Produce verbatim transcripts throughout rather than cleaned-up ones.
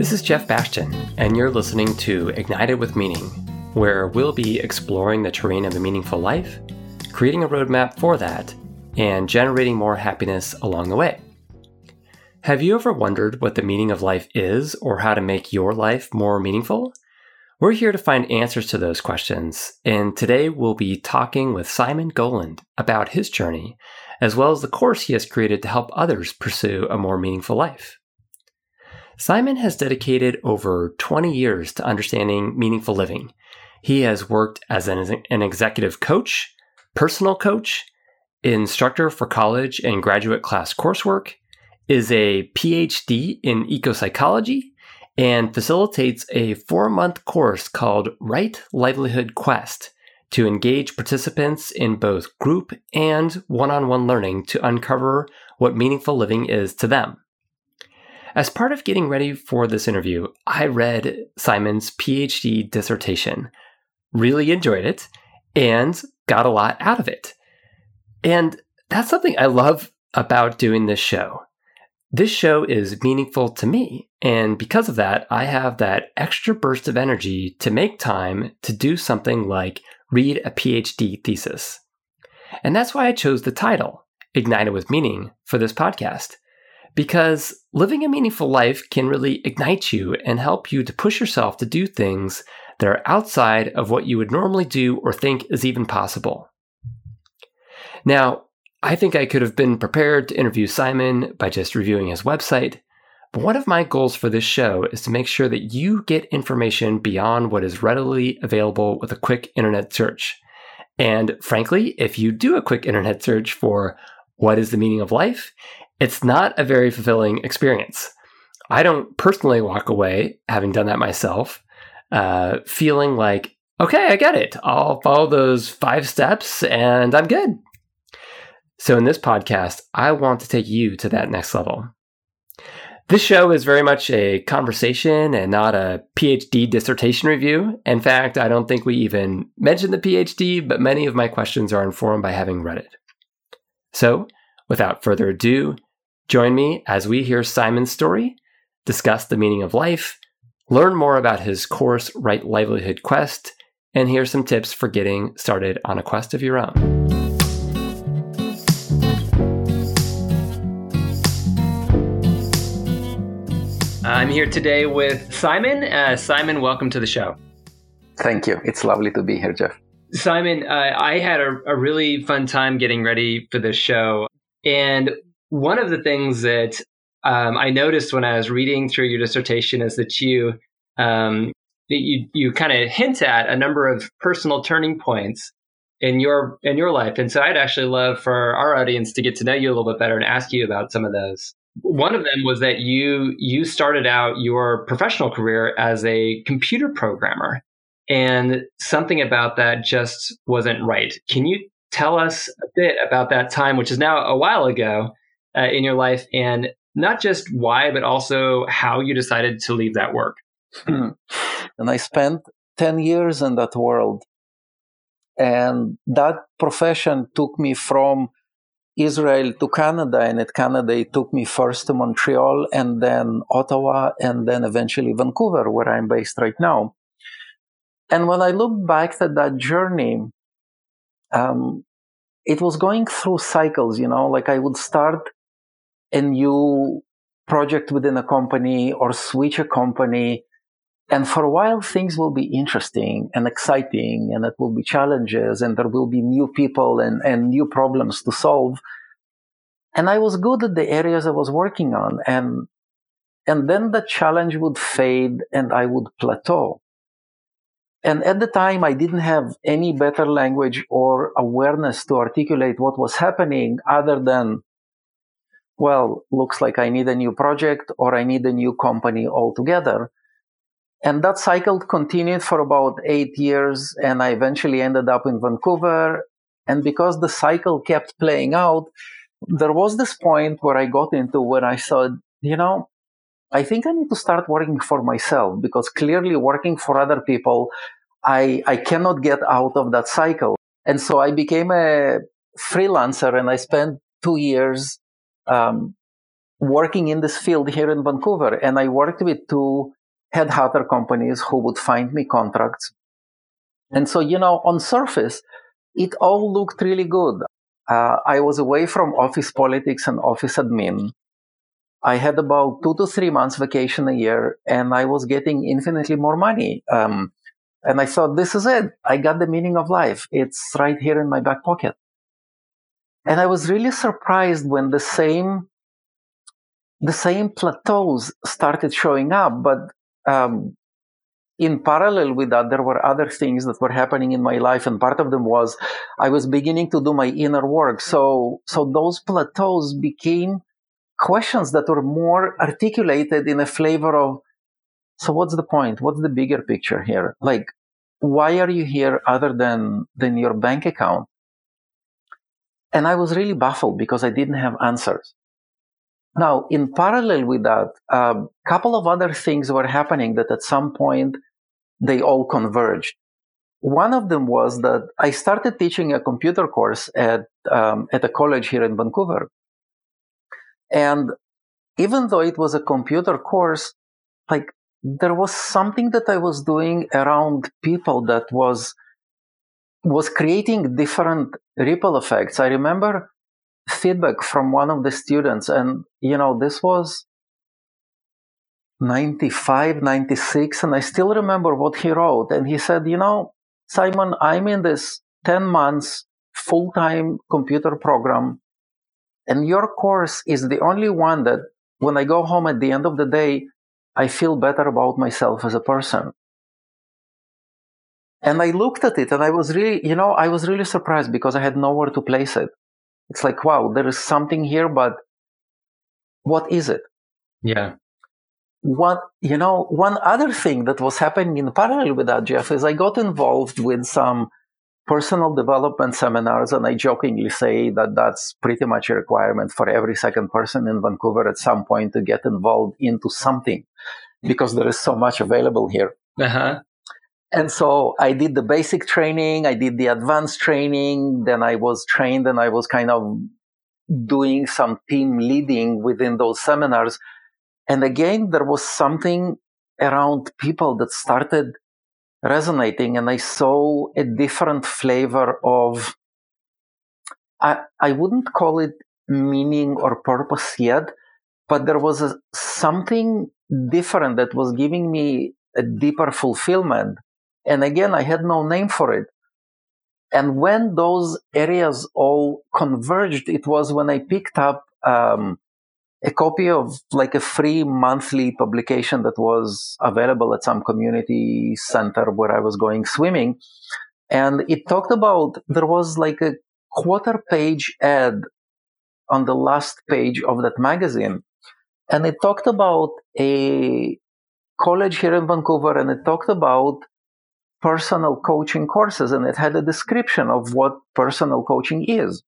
This is Jeff Bastian, and you're listening to Ignited with Meaning, where we'll be exploring the terrain of a meaningful life, creating a roadmap for that, and generating more happiness along the way. Have you ever wondered what the meaning of life is or how to make your life more meaningful? We're here to find answers to those questions, and today we'll be talking with Simon Goland about his journey, as well as the course he has created to help others pursue a more meaningful life. Simon has dedicated over twenty years to understanding meaningful living. He has worked as an, an executive coach, personal coach, instructor for college and graduate class coursework, is a P H D in eco-psychology, and facilitates a four-month course called Right Livelihood Quest to engage participants in both group and one-on-one learning to uncover what meaningful living is to them. As part of getting ready for this interview, I read Simon's P H D dissertation, really enjoyed it, and got a lot out of it. And that's something I love about doing this show. This show is meaningful to me, and because of that, I have that extra burst of energy to make time to do something like read a P H D thesis. And that's why I chose the title, Ignited with Meaning, for this podcast, because living a meaningful life can really ignite you and help you to push yourself to do things that are outside of what you would normally do or think is even possible. Now, I think I could have been prepared to interview Simon by just reviewing his website, but one of my goals for this show is to make sure that you get information beyond what is readily available with a quick internet search. And frankly, if you do a quick internet search for what is the meaning of life, it's not a very fulfilling experience. I don't personally walk away, having done that myself, uh, feeling like, okay, I get it. I'll follow those five steps and I'm good. So in this podcast, I want to take you to that next level. This show is very much a conversation and not a P H D dissertation review. In fact, I don't think we even mentioned the P H D, but many of my questions are informed by having read it. So, without further ado, join me as we hear Simon's story, discuss the meaning of life, learn more about his course, Right Livelihood Quest, and hear some tips for getting started on a quest of your own. I'm here today with Simon. Uh, Simon, welcome to the show. Thank you. It's lovely to be here, Jeff. Simon, uh, I had a, a really fun time getting ready for this show. And one of the things that um, I noticed when I was reading through your dissertation is that you um, that you, you kind of hint at a number of personal turning points in your in your life. And so I'd actually love for our audience to get to know you a little bit better and ask you about some of those. One of them was that you you started out your professional career as a computer programmer, and something about that just wasn't right. Can you tell us a bit about that time, which is now a while ago uh, in your life, and not just why, but also how you decided to leave that work? Hmm. And I spent ten years in that world, and that profession took me from Israel to Canada, and at Canada it took me first to Montreal and then Ottawa and then eventually Vancouver, where I'm based right now. And when I look back at that journey, um, it was going through cycles, you know, like I would start a new project within a company or switch a company, and for a while things will be interesting and exciting, and it will be challenges, and there will be new people and, and new problems to solve. And I was good at the areas I was working on. And, and then the challenge would fade and I would plateau. And at the time, I didn't have any better language or awareness to articulate what was happening other than, well, looks like I need a new project or I need a new company altogether. And that cycle continued for about eight years, and I eventually ended up in Vancouver. And because the cycle kept playing out, there was this point where I got into where I thought, you know, I think I need to start working for myself, because clearly working for other people, I, I cannot get out of that cycle. And so I became a freelancer, and I spent two years um, working in this field here in Vancouver. And I worked with two headhunter companies who would find me contracts. And so, you know, on surface, it all looked really good. Uh, I was away from office politics and office admin. I had about two to three months vacation a year, and I was getting infinitely more money. Um, and I thought, this is it. I got the meaning of life. It's right here in my back pocket. And I was really surprised when the same the same plateaus started showing up. But um, in parallel with that, there were other things that were happening in my life, and part of them was I was beginning to do my inner work. So, so those plateaus became questions that were more articulated in a flavor of, so what's the point? What's the bigger picture here? Like, why are you here other than than your bank account? And I was really baffled because I didn't have answers. Now, in parallel with that, a couple of other things were happening that at some point they all converged. One of them was that I started teaching a computer course at um, at a college here in Vancouver. And even though it was a computer course, like there was something that I was doing around people that was was creating different ripple effects. I remember feedback from one of the students, and you know, this was ninety-five, ninety-six, and I still remember what he wrote. And he said, you know, Simon, I'm in this ten months full-time computer program, and your course is the only one that when I go home at the end of the day, I feel better about myself as a person. And I looked at it and I was really, you know, I was really surprised because I had nowhere to place it. It's like, wow, there is something here, but what is it? Yeah. One, you know, one other thing that was happening in parallel with that, Jeff, is I got involved with some personal development seminars, and I jokingly say that that's pretty much a requirement for every second person in Vancouver at some point to get involved into something because there is so much available here. Uh-huh. And so I did the basic training, I did the advanced training, then I was trained and I was kind of doing some team leading within those seminars. And again, there was something around people that started resonating, and I saw a different flavor of, I, I wouldn't call it meaning or purpose yet, but there was a, something different that was giving me a deeper fulfillment. And again, I had no name for it. And when those areas all converged, it was when I picked up um, a copy of like a free monthly publication that was available at some community center where I was going swimming. And it talked about, there was like a quarter page ad on the last page of that magazine. And it talked about a college here in Vancouver, and it talked about personal coaching courses, and it had a description of what personal coaching is.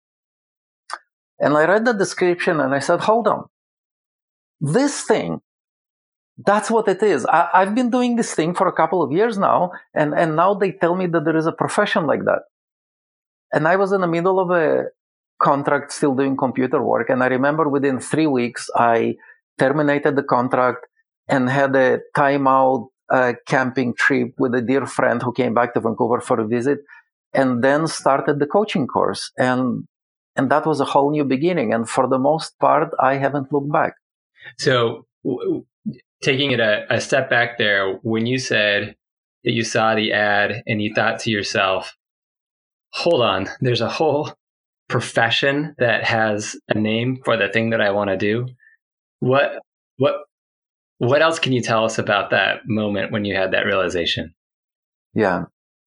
And I read the description and I said, hold on. This thing, that's what it is. I, I've been doing this thing for a couple of years now, and, and now they tell me that there is a profession like that. And I was in the middle of a contract still doing computer work, and I remember within three weeks, I terminated the contract and had a timeout uh, camping trip with a dear friend who came back to Vancouver for a visit, and then started the coaching course. And, and that was a whole new beginning. And for the most part, I haven't looked back. So w- taking it a, a step back there, when you said that you saw the ad and you thought to yourself, hold on, there's a whole profession that has a name for the thing that I want to do. What, what, what else can you tell us about that moment when you had that realization? Yeah.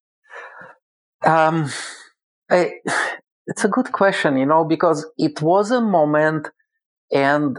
Um, I, it's a good question, you know, because it was a moment, and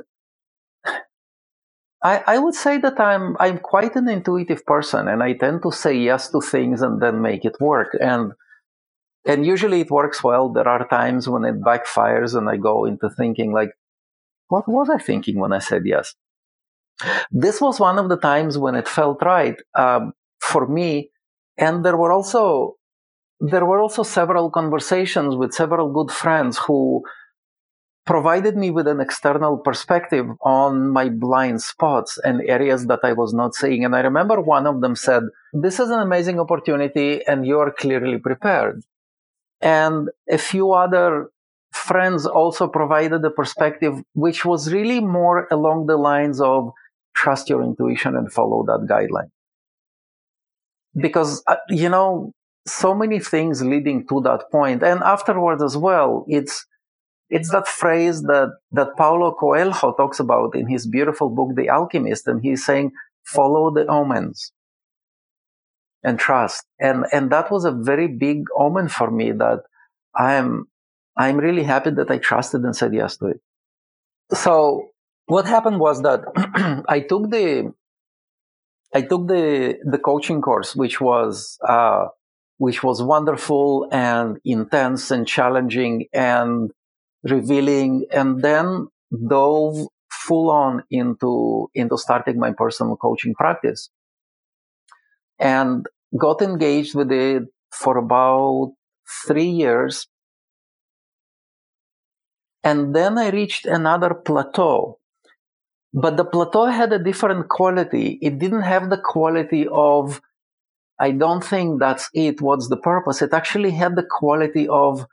I, I would say that I'm I'm quite an intuitive person, and I tend to say yes to things and then make it work. And and usually it works well. There are times when it backfires and I go into thinking like, what was I thinking when I said yes? This was one of the times when it felt right um, for me. And there were also there were also several conversations with several good friends who provided me with an external perspective on my blind spots and areas that I was not seeing. And I remember one of them said, "This is an amazing opportunity and you're clearly prepared." And a few other friends also provided a perspective which was really more along the lines of trust your intuition and follow that guideline. Because, uh, you know, so many things leading to that point. And afterwards as well, it's it's that phrase that, that Paulo Coelho talks about in his beautiful book, The Alchemist. And he's saying, follow the omens and trust. And, and that was a very big omen for me that I'm, I'm really happy that I trusted and said yes to it. So what happened was that I took the, I took the, the coaching course, which was, uh, which was wonderful and intense and challenging and revealing, and then dove full on into, into starting my personal coaching practice and got engaged with it for about three years. And then I reached another plateau, but the plateau had a different quality. It didn't have the quality of, I don't think that's it. What's the purpose? It actually had the quality of,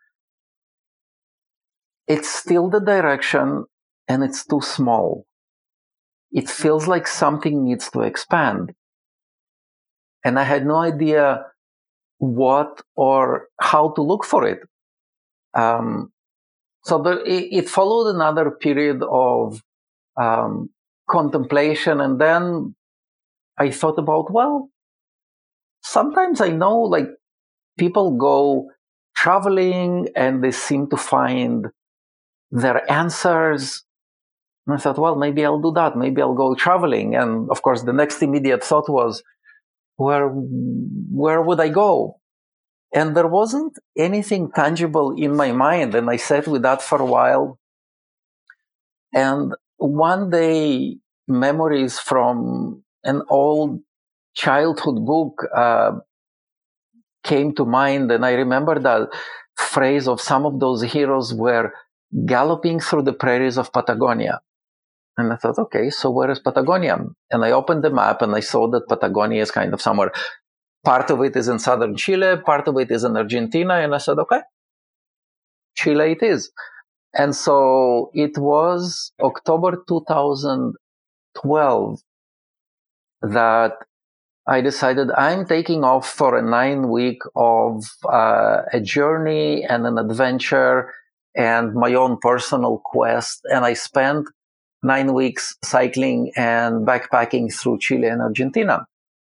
it's still the direction and it's too small. It feels like something needs to expand. And I had no idea what or how to look for it. Um, so the, it, it followed another period of um, contemplation. And then I thought about, well, sometimes I know like people go traveling and they seem to find their answers. And I thought, well, maybe I'll do that. Maybe I'll go traveling. And of course, the next immediate thought was, where, where would I go? And there wasn't anything tangible in my mind. And I sat with that for a while. And one day, memories from an old childhood book uh, came to mind. And I remember that phrase of some of those heroes were galloping through the prairies of Patagonia. And I thought, okay, so where is Patagonia? And I opened the map and I saw that Patagonia is kind of somewhere. Part of it is in southern Chile, part of it is in Argentina. And I said, okay, Chile it is. And so it was October two thousand twelve that I decided I'm taking off for a nine week of uh, a journey and an adventure and my own personal quest. And I spent nine weeks cycling and backpacking through Chile and Argentina.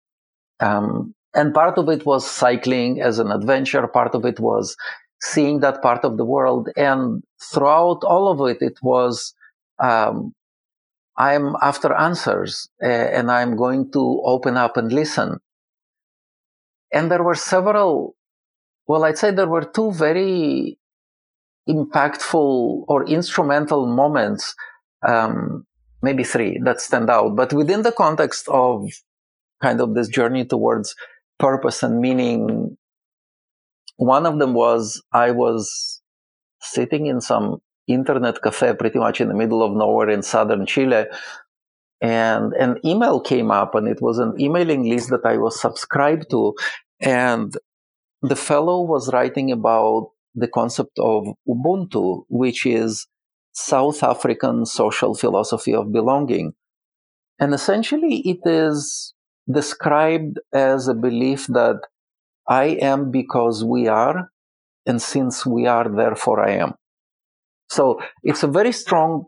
Um, and part of it was cycling as an adventure. Part of it was seeing that part of the world. And throughout all of it, it was, um, I'm after answers uh, and I'm going to open up and listen. And there were several, well, I'd say there were two very impactful or instrumental moments, um, maybe three that stand out. But within the context of kind of this journey towards purpose and meaning, one of them was I was sitting in some internet cafe pretty much in the middle of nowhere in southern Chile, and an email came up, and it was an emailing list that I was subscribed to, and the fellow was writing about the concept of Ubuntu, which is South African social philosophy of belonging. And essentially it is described as a belief that I am because we are, and since we are, therefore I am. So it's a very strong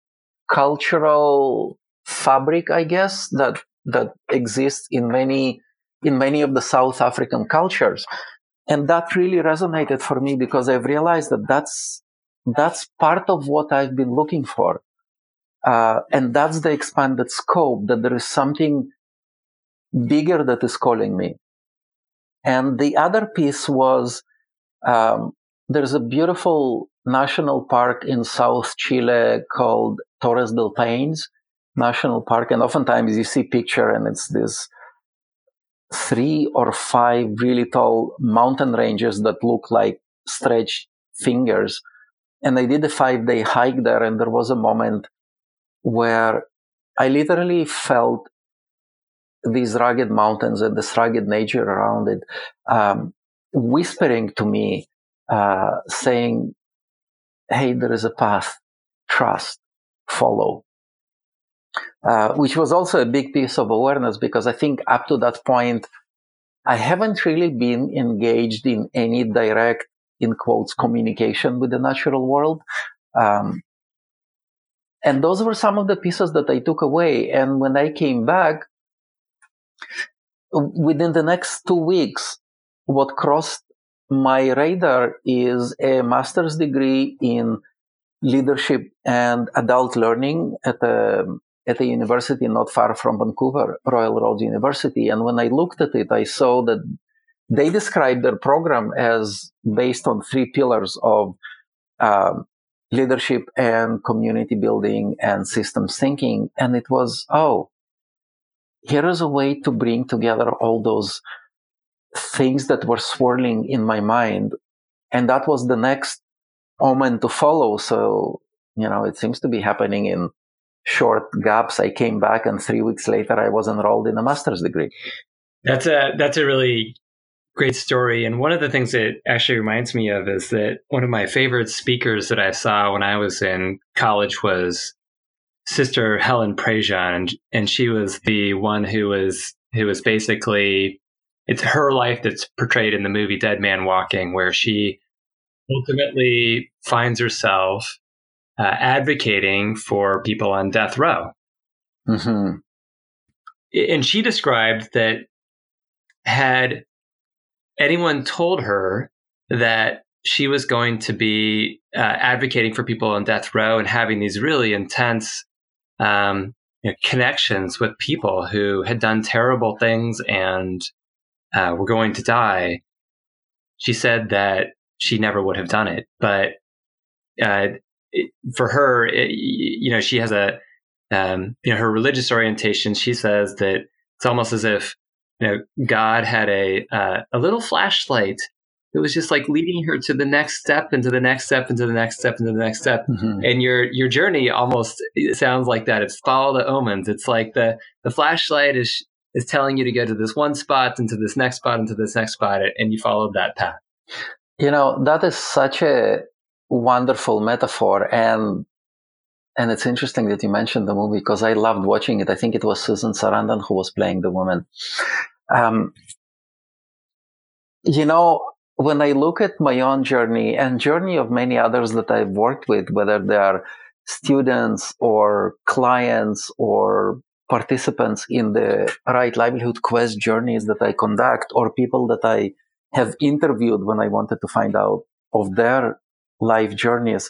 cultural fabric, I guess, that that exists in many in many of the South African cultures. And that really resonated for me because I've realized that that's that's part of what I've been looking for. Uh, and that's the expanded scope, that there is something bigger that is calling me. And the other piece was, um, there's a beautiful national park in South Chile called Torres del Paine National Park. And oftentimes you see picture and it's this three or five really tall mountain ranges that look like stretched fingers. and I did a five day hike there. And there was a moment where I literally felt these rugged mountains and this rugged nature around it, um, whispering to me, uh, saying, hey, there is a path, trust, follow. Uh, which was also a big piece of awareness, because I think up to that point, I haven't really been engaged in any direct, in quotes, communication with the natural world. Um, and those were some of the pieces that I took away. And when I came back, within the next two weeks, what crossed my radar is a master's degree in leadership and adult learning at a at a university not far from Vancouver, Royal Roads University. And when I looked at it, I saw that they described their program as based on three pillars of um, leadership and community building and systems thinking. And it was, oh, here is a way to bring together all those things that were swirling in my mind. And that was the next omen to follow. So, you know, it seems to be happening in short gaps. I came back, and three weeks later, I was enrolled in a master's degree. That's a that's a really great story. And one of the things it actually reminds me of is that one of my favorite speakers that I saw when I was in college was Sister Helen Prejean, and, and she was the one who was who was basically, it's her life that's portrayed in the movie Dead Man Walking, where she ultimately finds herself uh, advocating for people on death row. Mm-hmm. And she described that had anyone told her that she was going to be uh, advocating for people on death row and having these really intense um, you know, connections with people who had done terrible things and uh, were going to die, she said that she never would have done it. But uh, it, for her, it, you know, she has a, um, you know, her religious orientation. She says that it's almost as if, you know, God had a uh, a little flashlight. It was just like leading her to the next step, into the next step, into the next step, into the next step. Mm-hmm. And your your journey almost sounds like that. It's follow the omens. It's like the the flashlight is is telling you to go to this one spot, into this next spot, into this next spot, and you followed that path. You know, that is such a wonderful metaphor, and and it's interesting that you mentioned the movie, because I loved watching it. I think it was Susan Sarandon who was playing the woman. Um, you know, when I look at my own journey and journey of many others that I've worked with, whether they are students or clients or participants in the Right Livelihood Quest journeys that I conduct, or people that I have interviewed when I wanted to find out of their life journeys,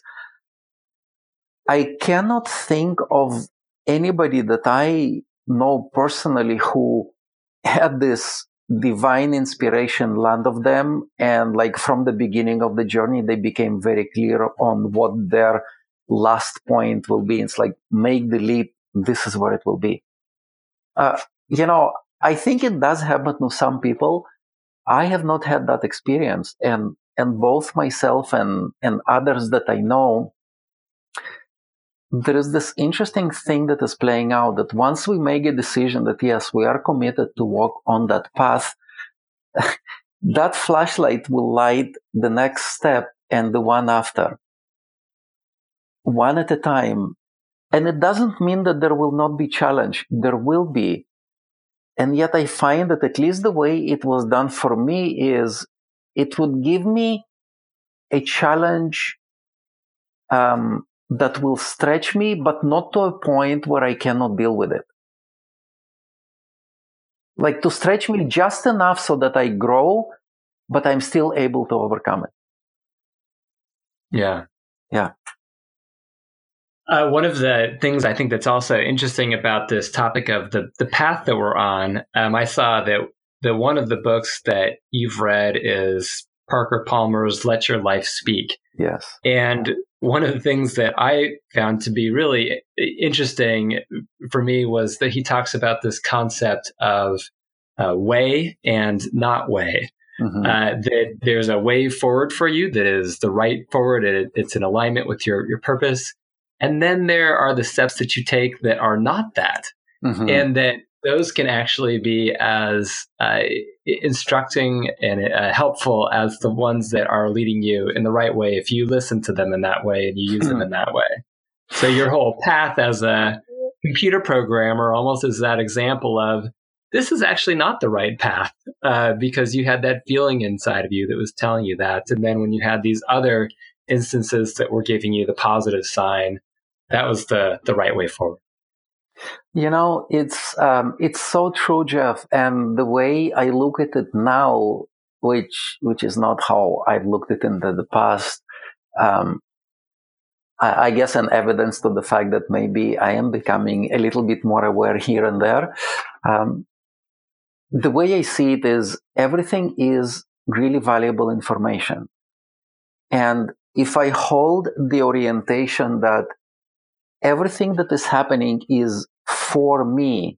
I cannot think of anybody that I know personally who had this divine inspiration land of them, and like from the beginning of the journey, they became very clear on what their last point will be. It's like, make the leap, this is where it will be. Uh, you know, I think it does happen to some people. I have not had that experience, and and both myself and and others that I know, there is this interesting thing that is playing out, that once we make a decision that yes, we are committed to walk on that path, that flashlight will light the next step and the one after, one at a time. And it doesn't mean that there will not be challenge. There will be. And yet I find that at least the way it was done for me is it would give me a challenge um, that will stretch me, but not to a point where I cannot deal with it. Like to stretch me just enough so that I grow, but I'm still able to overcome it. Yeah. Yeah. Uh, one of the things I think that's also interesting about this topic of the, the path that we're on, um, I saw that the one of the books that you've read is Parker Palmer's Let Your Life Speak. Yes. And one of the things that I found to be really interesting for me was that he talks about this concept of uh, way and not way. Mm-hmm. uh, that there's a way forward for you that is the right forward. It, it's in alignment with your, your purpose. And then there are the steps that you take that are not that. Mm-hmm. And that those can actually be as uh, instructing and uh, helpful as the ones that are leading you in the right way if you listen to them in that way and you use them in that way. So your whole path as a computer programmer almost is that example of this is actually not the right path uh, because you had that feeling inside of you that was telling you that. And then when you had these other instances that were giving you the positive sign, that was the, the right way forward. You know, it's um, it's so true, Jeff. And the way I look at it now, which which is not how I've looked at it in the, the past, um, I, I guess an evidence to the fact that maybe I am becoming a little bit more aware here and there. Um, the way I see it is everything is really valuable information. And if I hold the orientation that everything that is happening is for me,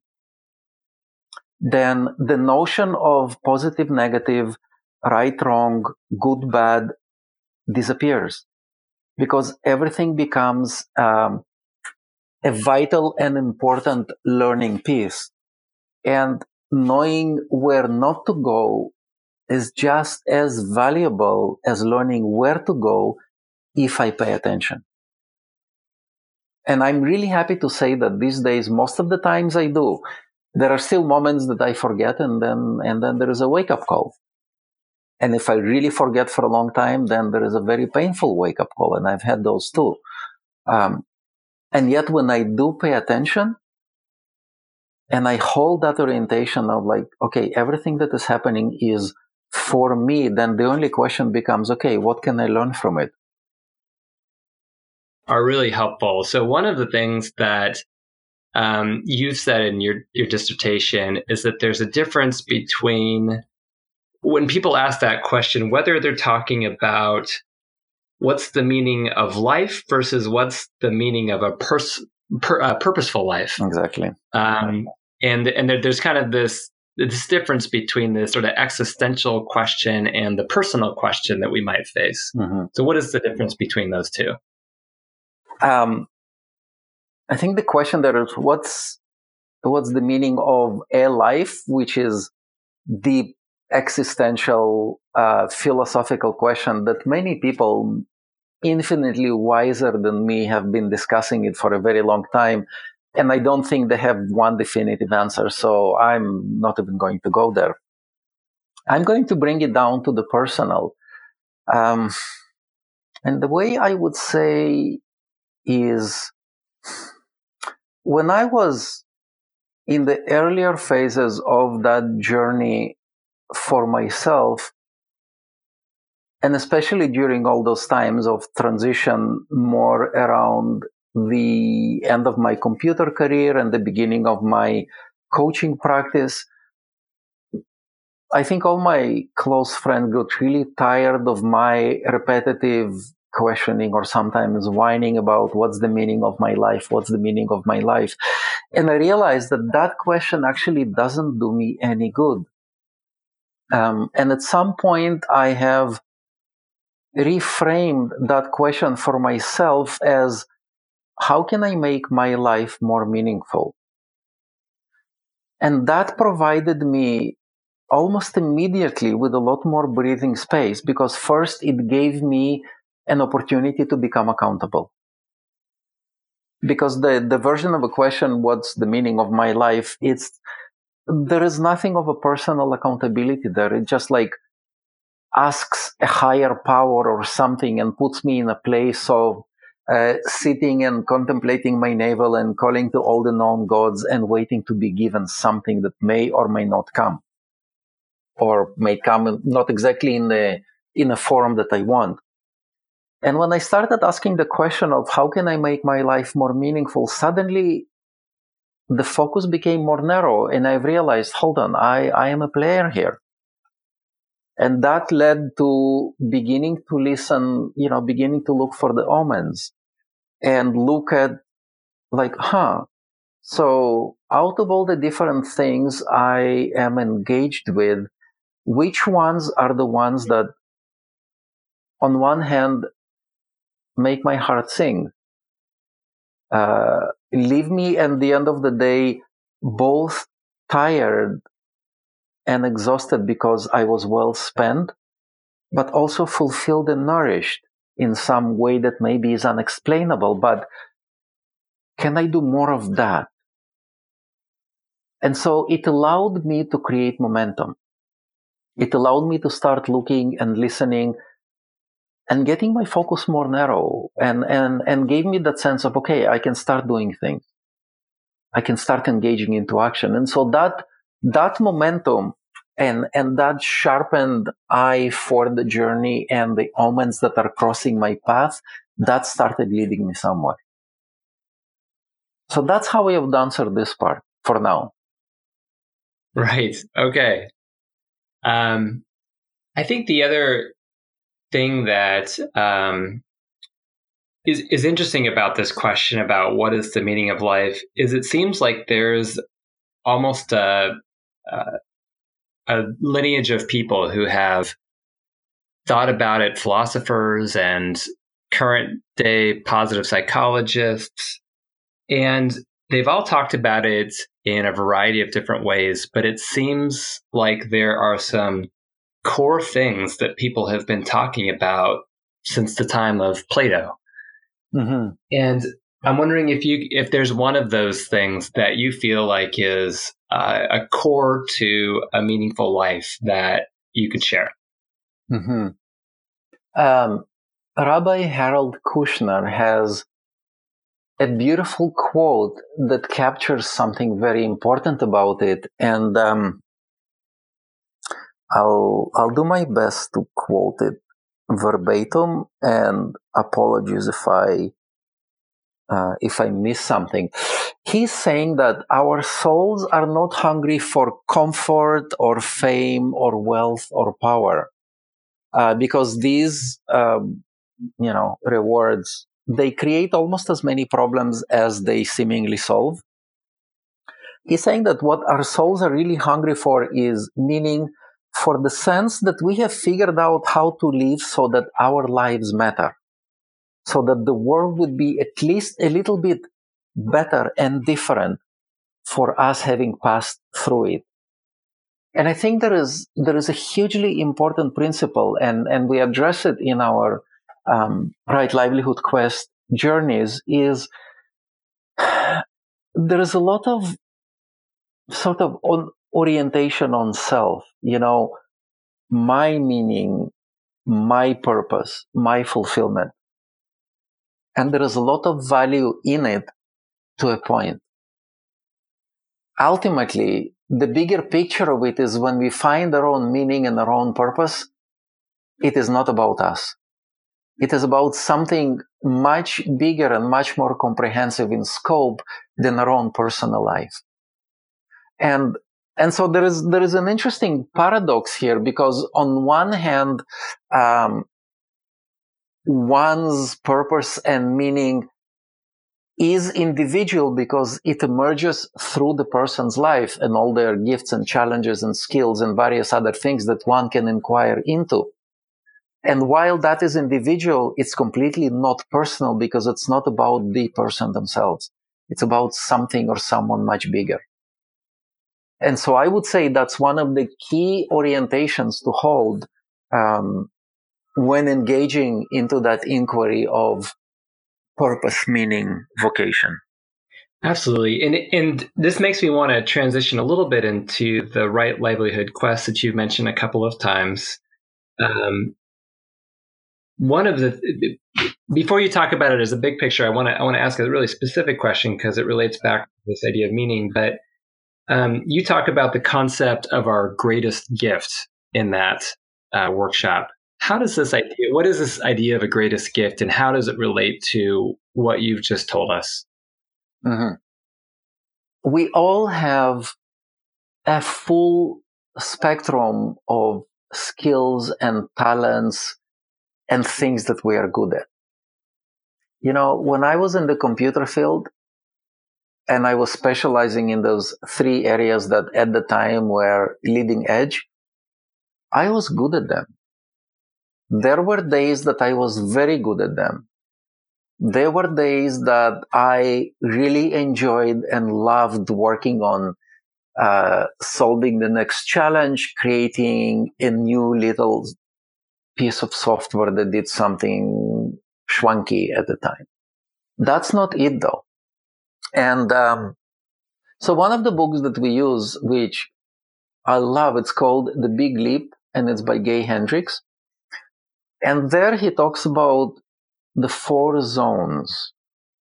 then the notion of positive, negative, right, wrong, good, bad disappears because everything becomes um, a vital and important learning piece. And knowing where not to go is just as valuable as learning where to go if I pay attention. And I'm really happy to say that these days, most of the times I do. There are still moments that I forget, and then and then there is a wake-up call. And if I really forget for a long time, then there is a very painful wake-up call, and I've had those too. Um, and yet when I do pay attention, and I hold that orientation of like, okay, everything that is happening is for me, then the only question becomes, okay, what can I learn from it? Are really helpful. So one of the things that um, you've said in your, your dissertation is that there's a difference between when people ask that question, whether they're talking about what's the meaning of life versus what's the meaning of a pers- per, uh, purposeful life. Exactly. Um, and and there, there's kind of this this difference between the sort of existential question and the personal question that we might face. Mm-hmm. So what is the difference between those two? Um, I think the question there is what's what's the meaning of a life, which is deep existential uh, philosophical question that many people infinitely wiser than me have been discussing it for a very long time, and I don't think they have one definitive answer, so I'm not even going to go there. I'm going to bring it down to the personal. Um, and the way I would say is when I was in the earlier phases of that journey for myself, and especially during all those times of transition, more around the end of my computer career and the beginning of my coaching practice, I think all my close friends got really tired of my repetitive questioning or sometimes whining about what's the meaning of my life, what's the meaning of my life. And I realized that that question actually doesn't do me any good. Um, and at some point, I have reframed that question for myself as, how can I make my life more meaningful? And that provided me almost immediately with a lot more breathing space, because first it gave me an opportunity to become accountable. Because the, the version of a question, what's the meaning of my life? It's, there is nothing of a personal accountability there. It just like asks a higher power or something and puts me in a place of uh, sitting and contemplating my navel and calling to all the known gods and waiting to be given something that may or may not come, or may come not exactly in the in a form that I want. And when I started asking the question of how can I make my life more meaningful, suddenly the focus became more narrow, and I realized, hold on, I, I am a player here. And that led to beginning to listen, you know, beginning to look for the omens and look at like, huh, so out of all the different things I am engaged with, which ones are the ones that, on one hand, make my heart sing, uh, leave me at the end of the day both tired and exhausted because I was well spent, but also fulfilled and nourished in some way that maybe is unexplainable. But can I do more of that? And so it allowed me to create momentum. It allowed me to start looking and listening and getting my focus more narrow, and, and, and gave me that sense of, okay, I can start doing things. I can start engaging into action. And so that, that momentum and, and that sharpened eye for the journey and the omens that are crossing my path, that started leading me somewhere. So that's how I would answer this part for now. Right. Okay. Um, I think the other thing that um, is is interesting about this question about what is the meaning of life is it seems like there's almost a, a, a lineage of people who have thought about it, philosophers and current day positive psychologists, and they've all talked about it in a variety of different ways, but it seems like there are some core things that people have been talking about since the time of Plato. Mm-hmm. And I'm wondering if you, if there's one of those things that you feel like is uh, a core to a meaningful life that you could share. Mm-hmm. Um, Rabbi Harold Kushner has a beautiful quote that captures something very important about it, and um, I'll I'll do my best to quote it verbatim, and apologies if I uh, if I miss something. He's saying that our souls are not hungry for comfort or fame or wealth or power, uh, because these um, you know rewards, they create almost as many problems as they seemingly solve. He's saying that what our souls are really hungry for is meaning, for the sense that we have figured out how to live so that our lives matter, so that the world would be at least a little bit better and different for us having passed through it. And I think there is there is a hugely important principle, and, and we address it in our um, Right Livelihood Quest journeys, is there is a lot of sort of on orientation on self, you know, my meaning, my purpose, my fulfillment. And there is a lot of value in it to a point. Ultimately, the bigger picture of it is when we find our own meaning and our own purpose, it is not about us. It is about something much bigger and much more comprehensive in scope than our own personal life. And and so there is there is an interesting paradox here, because on one hand, um, one's purpose and meaning is individual because it emerges through the person's life and all their gifts and challenges and skills and various other things that one can inquire into. And while that is individual, it's completely not personal, because it's not about the person themselves. It's about something or someone much bigger. And so I would say that's one of the key orientations to hold um, when engaging into that inquiry of purpose, meaning, vocation. Absolutely. And and this makes me want to transition a little bit into the Right Livelihood Quest that you've mentioned a couple of times. Um, one of the, before you talk about it as a big picture, I want to I want to ask a really specific question, because it relates back to this idea of meaning. But um, you talk about the concept of our greatest gift in that uh, workshop. How does this idea, what is this idea of a greatest gift, and how does it relate to what you've just told us? Mm-hmm. We all have a full spectrum of skills and talents and things that we are good at. You know, when I was in the computer field and I was specializing in those three areas that at the time were leading edge, I was good at them. There were days that I was very good at them. There were days that I really enjoyed and loved working on uh, solving the next challenge, creating a new little piece of software that did something schwanky at the time. That's not it, though. And um, so one of the books that we use, which I love, it's called The Big Leap, and it's by Gay Hendricks. And there he talks about the four zones,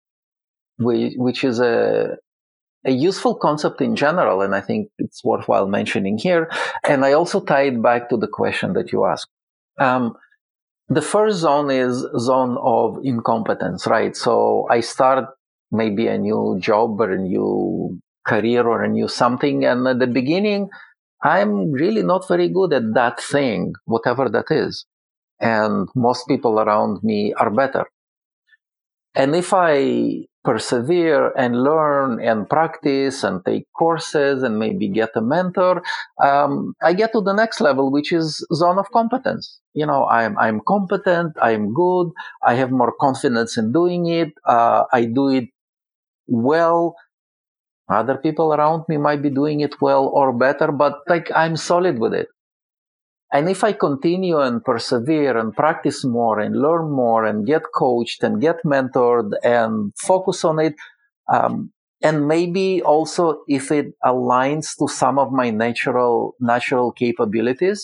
which is a, a useful concept in general, and I think it's worthwhile mentioning here. And I also tie it back to the question that you asked. Um, the first zone is zone of incompetence, right? So I start maybe a new job or a new career or a new something, and at the beginning, I'm really not very good at that thing, whatever that is. And most people around me are better. And if I persevere and learn and practice and take courses and maybe get a mentor, um, I get to the next level, which is zone of competence. You know, I'm, I'm competent, I'm good, I have more confidence in doing it, uh, I do it well. Other people around me might be doing it well or better, but like I'm solid with it. And if I continue and persevere and practice more and learn more and get coached and get mentored and focus on it, um, and maybe also if it aligns to some of my natural natural capabilities,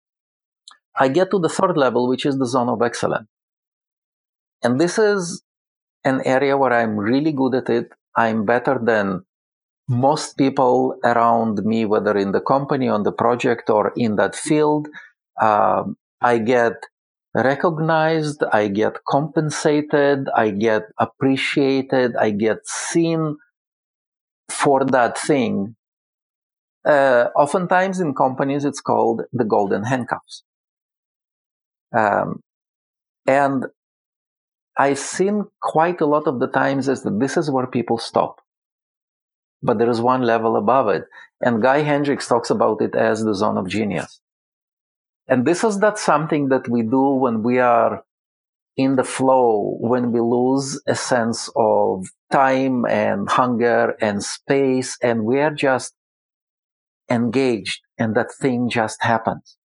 I get to the third level, which is the zone of excellence. And this is an area where I'm really good at it. I'm better than most people around me, whether in the company, on the project, or in that field. Um, I get recognized, I get compensated, I get appreciated, I get seen for that thing. Uh, oftentimes in companies, it's called the golden handcuffs. Um, and I've seen quite a lot of the times is that this is where people stop. But there is one level above it. And Guy Hendricks talks about it as the zone of genius. And this is not something that we do when we are in the flow, when we lose a sense of time and hunger and space, and we are just engaged, and that thing just happens.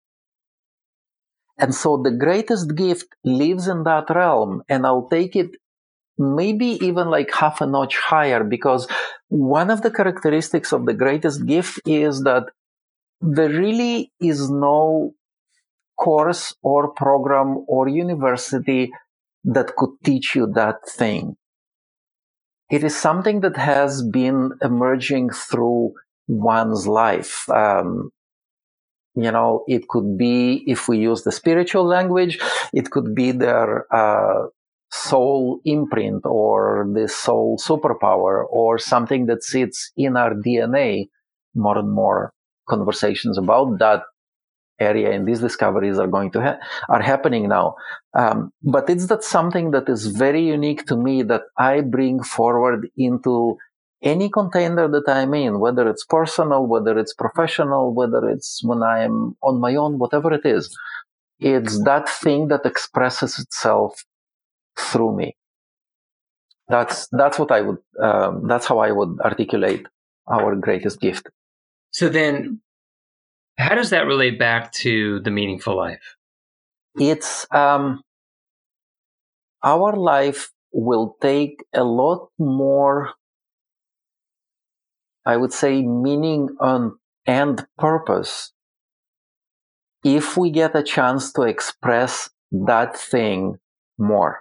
And so the greatest gift lives in that realm, and I'll take it maybe even like half a notch higher, because one of the characteristics of the greatest gift is that there really is no course or program or university that could teach you that thing. It is something that has been emerging through one's life. Um, you know, it could be, if we use the spiritual language, it could be their uh, soul imprint or the soul superpower or something that sits in our D N A. More and more conversations about that area and these discoveries are going to ha- are happening now. Um, but it's that something that is very unique to me that I bring forward into any container that I'm in, whether it's personal, whether it's professional, whether it's when I'm on my own, whatever it is. It's that thing that expresses itself through me. That's that's what I would. Um, that's how I would articulate our greatest gift. So then, how does that relate back to the meaningful life? It's um, our life will take a lot more, I would say, meaning on, and purpose if we get a chance to express that thing more.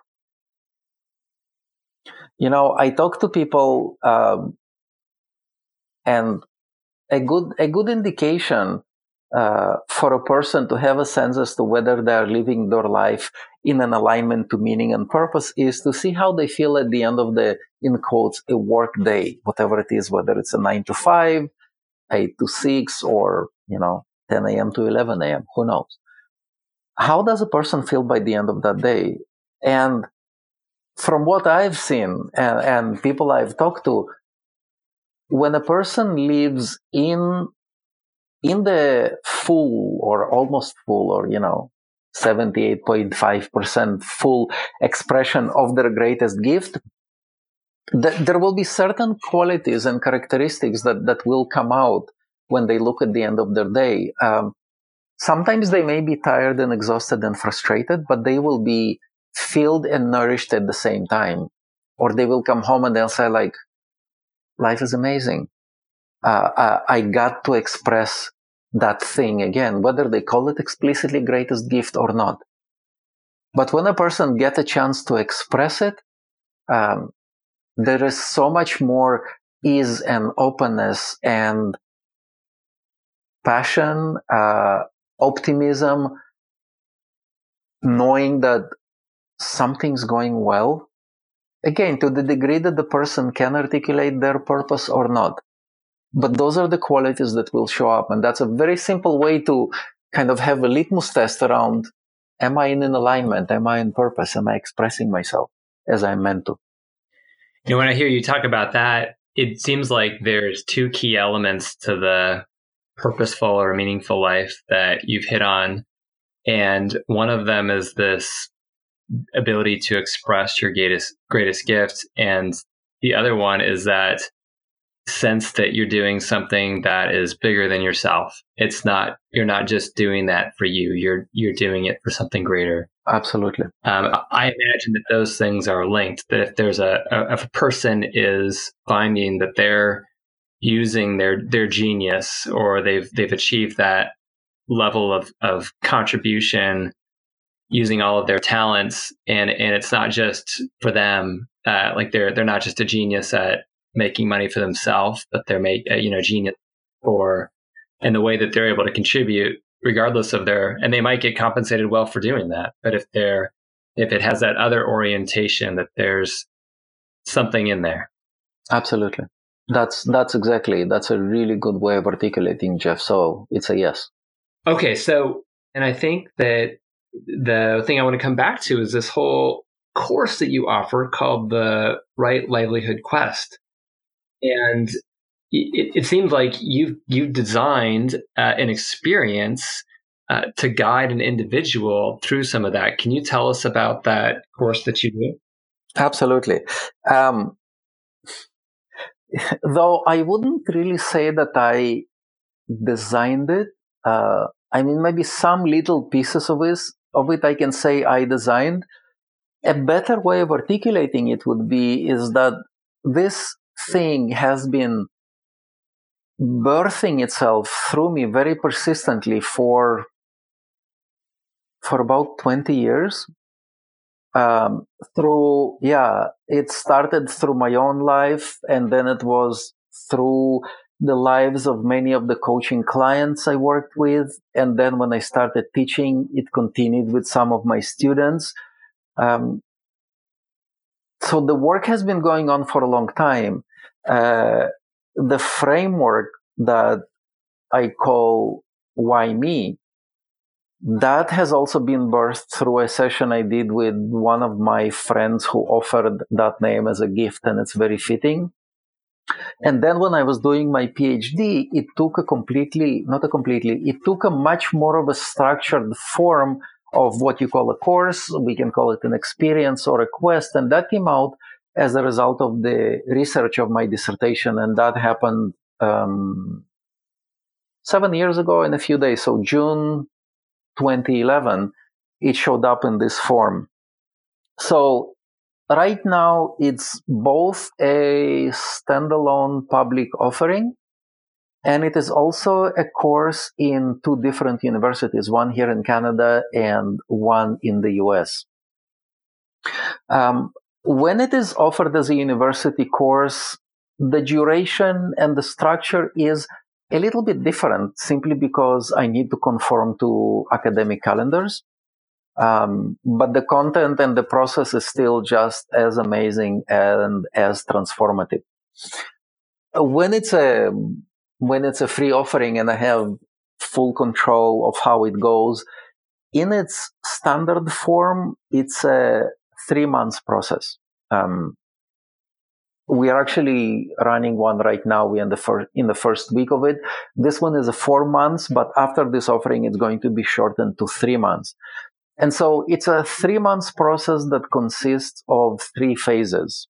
You know, I talk to people, um, and a good a good indication uh, for a person to have a sense as to whether they are living their life in an alignment to meaning and purpose is to see how they feel at the end of the, in quotes, a work day, whatever it is, whether it's a nine to five, eight to six, or, you know, ten a.m. to eleven a.m., who knows? How does a person feel by the end of that day? And from what I've seen and, and people I've talked to, when a person lives in in the full or almost full, or, you know, seventy-eight point five percent full expression of their greatest gift, th- there will be certain qualities and characteristics that, that will come out when they look at the end of their day. Um, sometimes they may be tired and exhausted and frustrated, but they will be filled and nourished at the same time. Or they will come home and they'll say, like, life is amazing. Uh, I, I got to express that thing again, whether they call it explicitly greatest gift or not. But when a person gets a chance to express it, um, there is so much more ease and openness and passion, uh, optimism, knowing that something's going well. Again, to the degree that the person can articulate their purpose or not. But those are the qualities that will show up. And that's a very simple way to kind of have a litmus test around, am I in an alignment? Am I in purpose? Am I expressing myself as I'm meant to? You know, when I hear you talk about that, it seems like there's two key elements to the purposeful or meaningful life that you've hit on. And one of them is this ability to express your greatest, greatest gift. And the other one is that sense that you're doing something that is bigger than yourself. It's not, you're not just doing that for you. You're, you're doing it for something greater. Absolutely. Um, I imagine that those things are linked, that if there's a, a, if a person is finding that they're using their, their genius, or they've, they've achieved that level of, of contribution using all of their talents, and, and it's not just for them, uh, like they're, they're not just a genius at making money for themselves, but they're make, uh, you know, genius for, and the way that they're able to contribute regardless of their, and they might get compensated well for doing that. But if they're, if it has that other orientation, that there's something in there. Absolutely. That's, that's exactly, that's a really good way of articulating, Jeff. So it's a yes. Okay. So, and I think that the thing I want to come back to is this whole course that you offer called the Right Livelihood Quest. And it, it seems like you've, you've designed uh, an experience uh, to guide an individual through some of that. Can you tell us about that course that you do? Absolutely. Um, though I wouldn't really say that I designed it. Uh, I mean, maybe some little pieces of it, of it I can say I designed. A better way of articulating it would be is that this thing has been birthing itself through me very persistently for for about twenty years. Um, through, yeah, it started through my own life, and then it was through the lives of many of the coaching clients I worked with. And then when I started teaching, it continued with some of my students. Um, so the work has been going on for a long time. Uh, the framework that I call Why Me, that has also been birthed through a session I did with one of my friends who offered that name as a gift, and it's very fitting. And then when I was doing my PhD, it took a completely, not a completely, it took a much more of a structured form of what you call a course. We can call it an experience or a quest. And that came out as a result of the research of my dissertation. And that happened um, seven years ago in a few days. So June twenty eleven, it showed up in this form. So right now, it's both a standalone public offering, and it is also a course in two different universities, one here in Canada and one in the U S. Um, when it is offered as a university course, the duration and the structure is a little bit different, simply because I need to conform to academic calendars. Um, but the content and the process is still just as amazing and as transformative. When it's a when it's a free offering and I have full control of how it goes, in its standard form, it's a three months process. Um, we are actually running one right now. We're in the first in the first week of it. This one is a four months, but after this offering, it's going to be shortened to three months. And so it's a three months process that consists of three phases.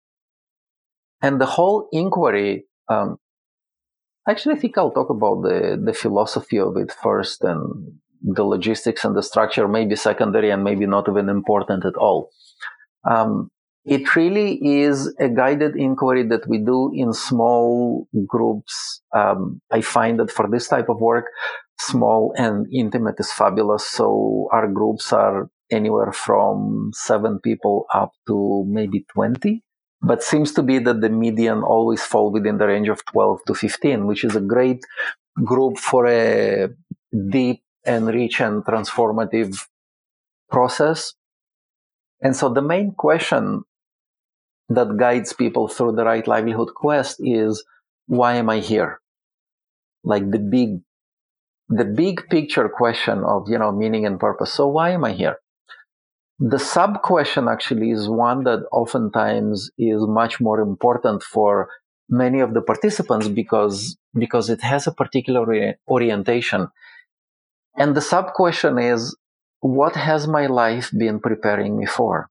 And the whole inquiry, um, actually, I think I'll talk about the, the philosophy of it first, and the logistics and the structure, maybe secondary and maybe not even important at all. Um, it really is a guided inquiry that we do in small groups. Um, I find that for this type of work, small and intimate is fabulous. So our groups are anywhere from seven people up to maybe twenty. But seems to be that the median always fall within the range of twelve to fifteen, which is a great group for a deep and rich and transformative process. And so the main question that guides people through the Right Livelihood quest is, why am I here? Like the big, the big picture question of, you know, meaning and purpose. So why am I here? The sub question actually is one that oftentimes is much more important for many of the participants because, because it has a particular ori- orientation. And the sub question is, what has my life been preparing me for?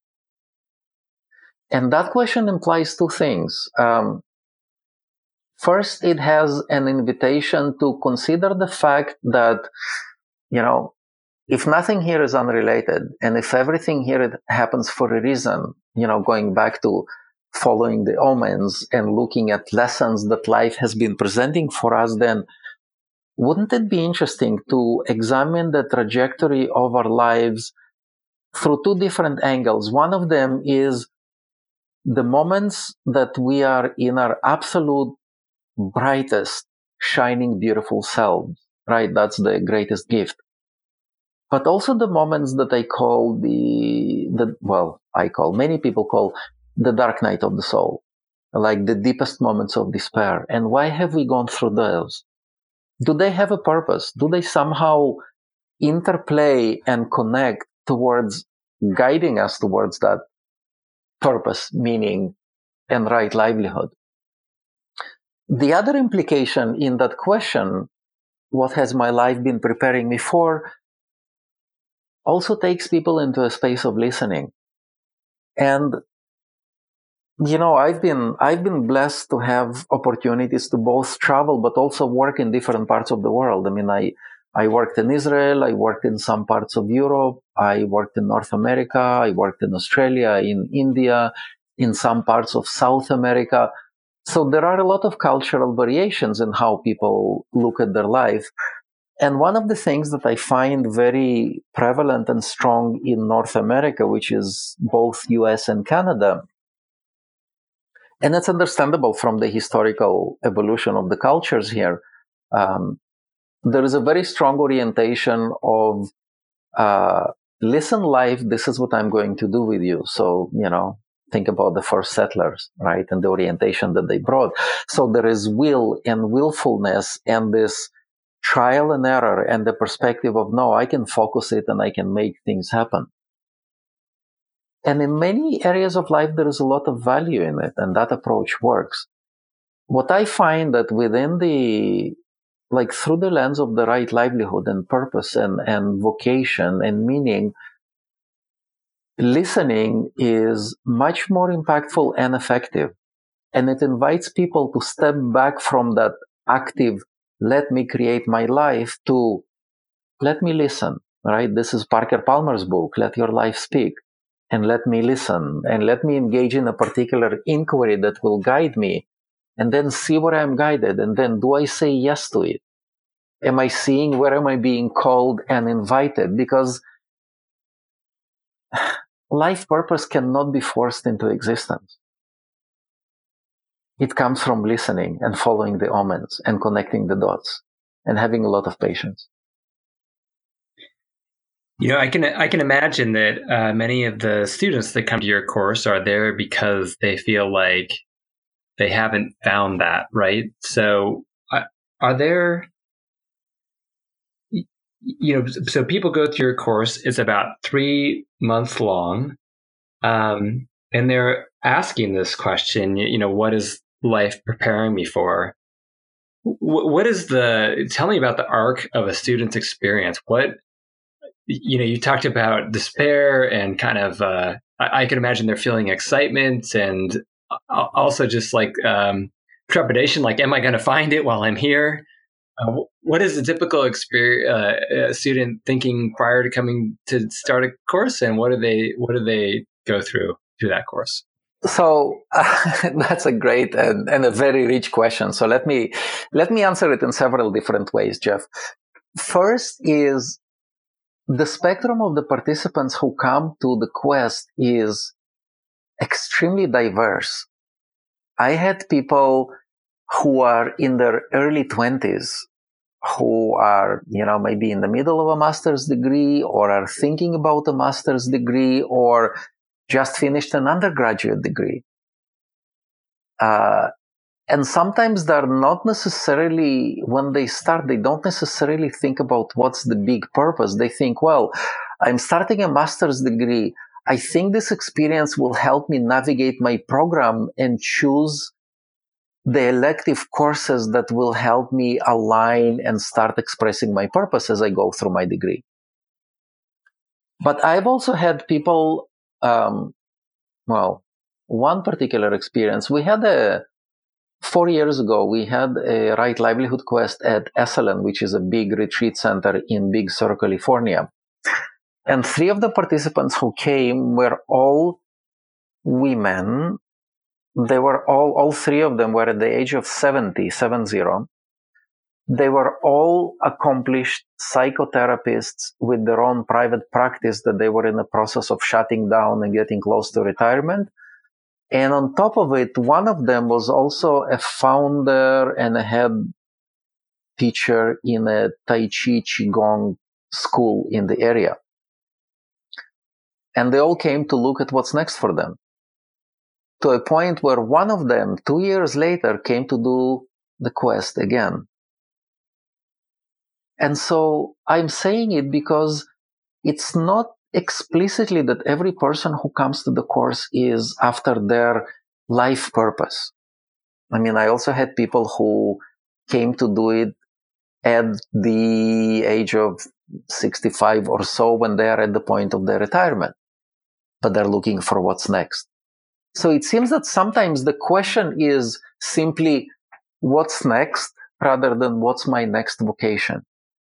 And that question implies two things. Um, first, it has an invitation to consider the fact that, you know, if nothing here is unrelated, and if everything here happens for a reason, you know, going back to following the omens and looking at lessons that life has been presenting for us, then wouldn't it be interesting to examine the trajectory of our lives through two different angles? One of them is the moments that we are in our absolute brightest, shining, beautiful selves, right? That's the greatest gift. But also the moments that I call the, the, well, I call, many people call the dark night of the soul, like the deepest moments of despair. And why have we gone through those? Do they have a purpose? Do they somehow interplay and connect towards guiding us towards that purpose, meaning, and right livelihood? The other implication in that question, what has my life been preparing me for, also takes people into a space of listening. And, you know, I've been, I've been blessed to have opportunities to both travel, but also work in different parts of the world. I mean, I, I worked in Israel, I worked in some parts of Europe, I worked in North America, I worked in Australia, in India, in some parts of South America. So there are a lot of cultural variations in how people look at their life. And one of the things that I find very prevalent and strong in North America, which is both U S and Canada, and it's understandable from the historical evolution of the cultures here, um, there is a very strong orientation of, uh, listen, life, this is what I'm going to do with you. So, you know, think about the first settlers, right? And the orientation that they brought. So there is will and willfulness and this trial and error and the perspective of, no, I can focus it and I can make things happen. And in many areas of life, there is a lot of value in it, and that approach works. What I find that within the, like through the lens of the right livelihood and purpose and, and vocation and meaning, listening is much more impactful and effective. And it invites people to step back from that active, let me create my life, to let me listen, right? This is Parker Palmer's book, Let Your Life Speak. And let me listen and let me engage in a particular inquiry that will guide me, and then see where I'm guided. And then do I say yes to it? Am I seeing where am I being called and invited? Because life purpose cannot be forced into existence. It comes from listening and following the omens and connecting the dots and having a lot of patience. You know, I can I can imagine that uh, many of the students that come to your course are there because they feel like they haven't found that, right? So, uh, are there, you know, so people go through your course. It's about three months long. Um, and they're asking this question, you know, what is life preparing me for? What is the, tell me about the arc of a student's experience. What, you know, you talked about despair and kind of, uh, I, I can imagine they're feeling excitement and also just like um, trepidation, like, am I going to find it while I'm here? Uh, what is the typical experience, uh, student thinking prior to coming to start a course, and what do they, what do they go through through that course? So uh, that's a great and, and a very rich question. So let me let me answer it in several different ways, Jeff. First is the spectrum of the participants who come to the quest is extremely diverse. I had people who are in their early twenties, who are, you know, maybe in the middle of a master's degree or are thinking about a master's degree or just finished an undergraduate degree. Uh, and sometimes they're not necessarily, when they start, they don't necessarily think about what's the big purpose. They think, well, I'm starting a master's degree. I think this experience will help me navigate my program and choose the elective courses that will help me align and start expressing my purpose as I go through my degree. But I've also had people, um, well, one particular experience, we had a, four years ago, we had a Right Livelihood Quest at Esalen, which is a big retreat center in Big Sur, California. And three of the participants who came were all women. They were all, all three of them were at the age of seventy, seven zero. They were all accomplished psychotherapists with their own private practice that they were in the process of shutting down and getting close to retirement. And on top of it, one of them was also a founder and a head teacher in a Tai Chi Qigong school in the area. And they all came to look at what's next for them. To a point where one of them, two years later, came to do the quest again. And so I'm saying it because it's not explicitly that every person who comes to the course is after their life purpose. I mean, I also had people who came to do it at the age of sixty-five or so when they are at the point of their retirement, but they're looking for what's next. So it seems that sometimes the question is simply what's next rather than what's my next vocation.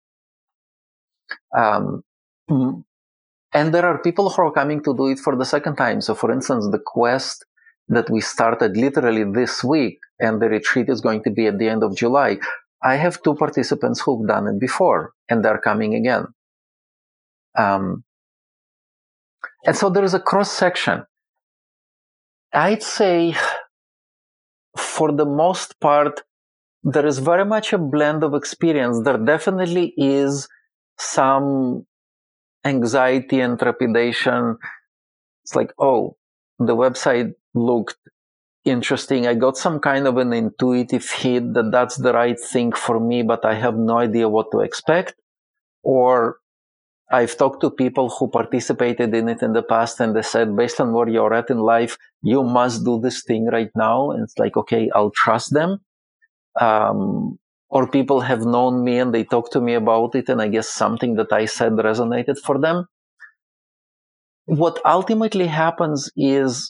Um, and there are people who are coming to do it for the second time. So for instance, the quest that we started literally this week and the retreat is going to be at the end of July. I have two participants who've done it before and they're coming again. Um, and so there is a cross section. I'd say for the most part, there is very much a blend of experience. There definitely is some anxiety and trepidation. It's like, oh, the website looked interesting. I got some kind of an intuitive hit that that's the right thing for me, but I have no idea what to expect. Or I've talked to people who participated in it in the past and they said, based on where you're at in life, you must do this thing right now. And it's like, okay, I'll trust them. Um, or people have known me and they talk to me about it. And I guess something that I said resonated for them. What ultimately happens is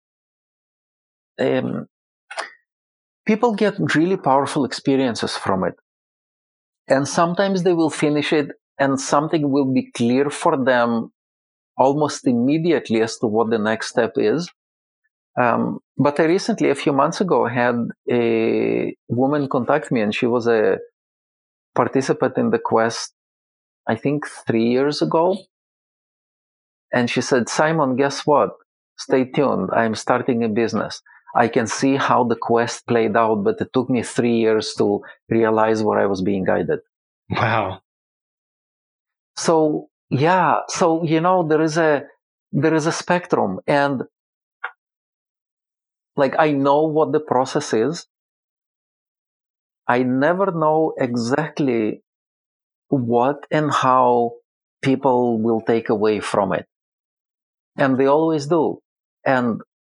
um, people get really powerful experiences from it. And sometimes they will finish it and something will be clear for them almost immediately as to what the next step is. Um, but I recently, a few months ago, had a woman contact me and she was a participant in the quest, I think three years ago. And she said, Simon, guess what? Stay tuned. I'm starting a business. I can see how the quest played out, but it took me three years to realize where I was being guided. Wow. So, yeah. So, you know, there is a, there is a spectrum and like, I know what the process is. I never know exactly what and how people will take away from it. And they always do. And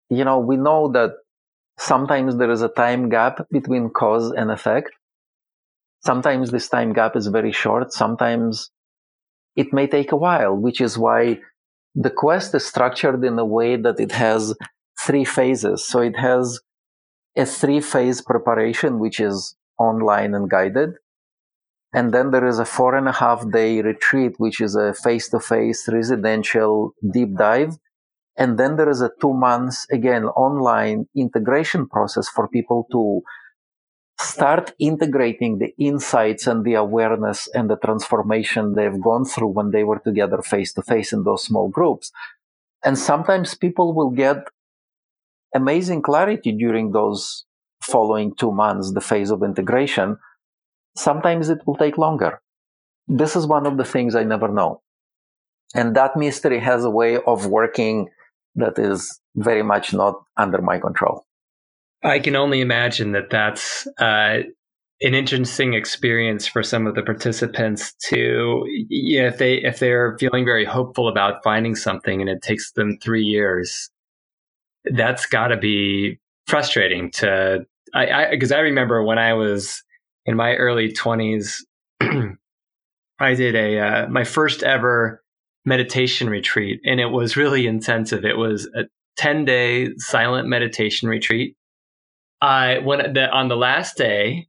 you know, we know that sometimes there is a time gap between cause and effect. Sometimes this time gap is very short. Sometimes it may take a while, which is why the quest is structured in a way that it has three phases. So it has a three phase preparation, which is online and guided. And then there is a four and a half day retreat, which is a face to face residential deep dive. And then there is a two months, again, online integration process for people to start integrating the insights and the awareness and the transformation they've gone through when they were together face to face in those small groups. And sometimes people will get amazing clarity during those following two months, the phase of integration. Sometimes it will take longer. This is one of the things I never know. And that mystery has a way of working that is very much not under my control. I can only imagine that that's uh, an interesting experience for some of the participants to, yeah, if they if they're feeling very hopeful about finding something and it takes them three years, that's got to be frustrating. To I because I, I remember when I was in my early twenties, I did a uh, my first ever meditation retreat, and it was really intensive. It was a ten day silent meditation retreat. I when the, on the last day,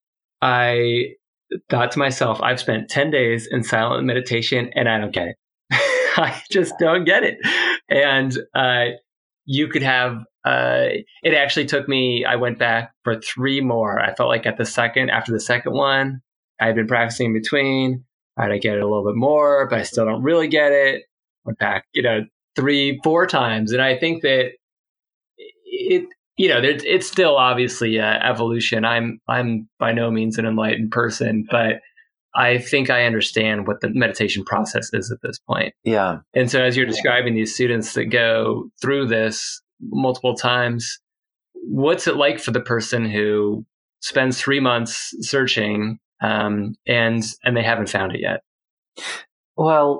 I thought to myself, I've spent ten days in silent meditation and I don't get it. I just don't get it. And uh, you could have, uh, it actually took me, I went back for three more. I felt like at the second, after the second one, I had been practicing in between. I would get it a little bit more, but I still don't really get it. Went back, you know, three, four times. And I think that it, you know, it's still obviously uh, evolution. I'm I'm by no means an enlightened person, but I think I understand what the meditation process is at this point. Yeah. And so as you're describing these students that go through this multiple times, what's it like for the person who spends three months searching um, and and they haven't found it yet? Well,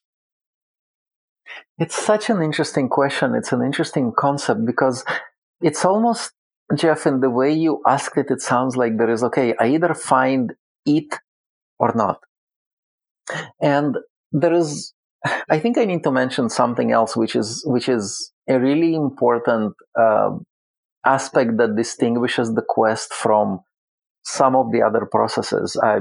it's such an interesting question. It's an interesting concept because it's almost, Jeff, in the way you asked it, it sounds like there is, okay, I either find it or not. And there is, I think I need to mention something else, which is, which is a really important uh, aspect that distinguishes the quest from some of the other processes. I,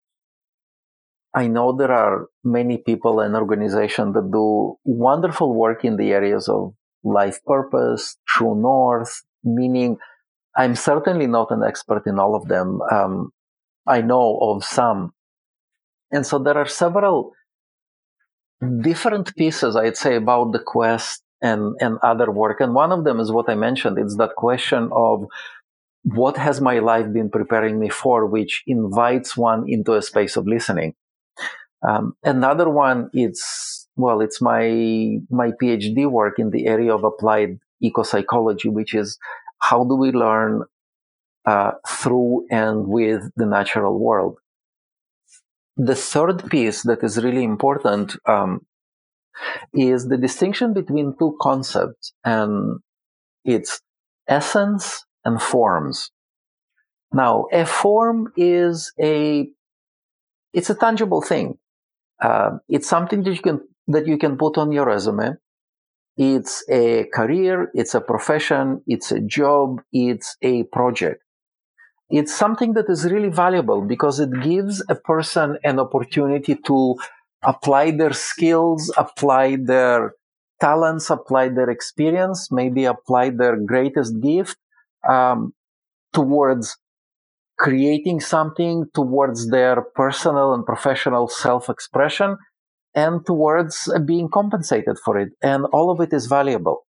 I know there are many people and organizations that do wonderful work in the areas of life purpose, true north, meaning. I'm certainly not an expert in all of them. Um, I know of some. And so there are several different pieces, I'd say, about the quest and, and other work. And one of them is what I mentioned. It's that question of what has my life been preparing me for, which invites one into a space of listening. Um, another one, it's, well, it's my, my PhD work in the area of applied ecopsychology, which is how do we learn uh, through and with the natural world. The third piece that is really important um, is the distinction between two concepts, and it's essence and forms. Now, a form is a, it's a tangible thing. Uh, it's something that you can, that you can put on your resume. It's a career, it's a profession, it's a job, it's a project. It's something that is really valuable because it gives a person an opportunity to apply their skills, apply their talents, apply their experience, maybe apply their greatest gift um, towards creating something, towards their personal and professional self-expression, and towards being compensated for it. And all of it is valuable.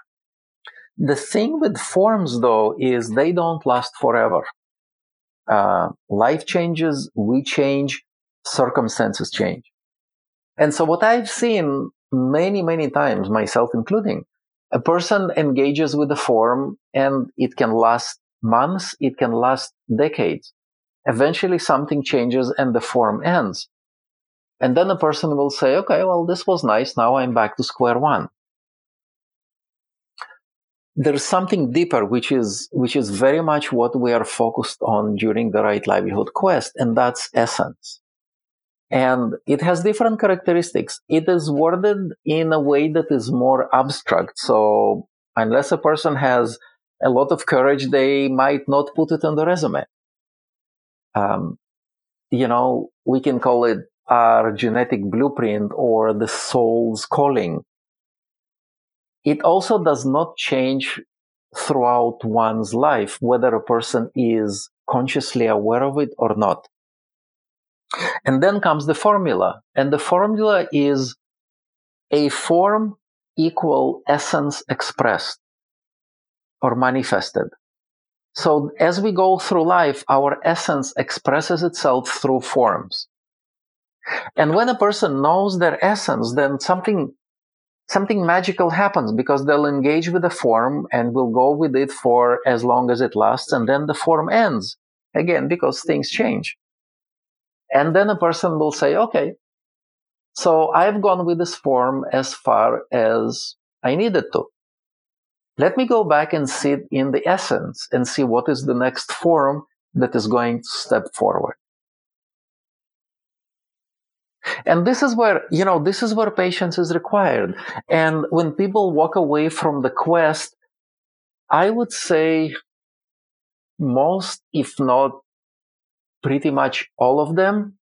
The thing with forms, though, is they don't last forever. Uh, life changes, we change, circumstances change. And so what I've seen many, many times, myself including, a person engages with the form and it can last months, it can last decades. Eventually something changes and the form ends. And then a person will say, okay, well, this was nice. Now I'm back to square one. there's something deeper, which is which is very much what we are focused on during the Right Livelihood Quest, and that's essence. And it has different characteristics. It is worded in a way that is more abstract. So unless a person has a lot of courage, they might not put it on the resume. Um, you know, we can call it our genetic blueprint or the soul's calling. It also does not change throughout one's life, whether a person is consciously aware of it or not. And then comes the formula. And the formula is a form equal essence expressed or manifested. So as we go through life, our essence expresses itself through forms. And when a person knows their essence, then something something magical happens, because they'll engage with the form and will go with it for as long as it lasts, and then the form ends again because things change. And then a person will say, okay, so I've gone with this form as far as I needed to. Let me go back and sit in the essence and see what is the next form that is going to step forward. And this is where, you know, this is where patience is required. And when people walk away from the quest, I would say most, if not pretty much all of them,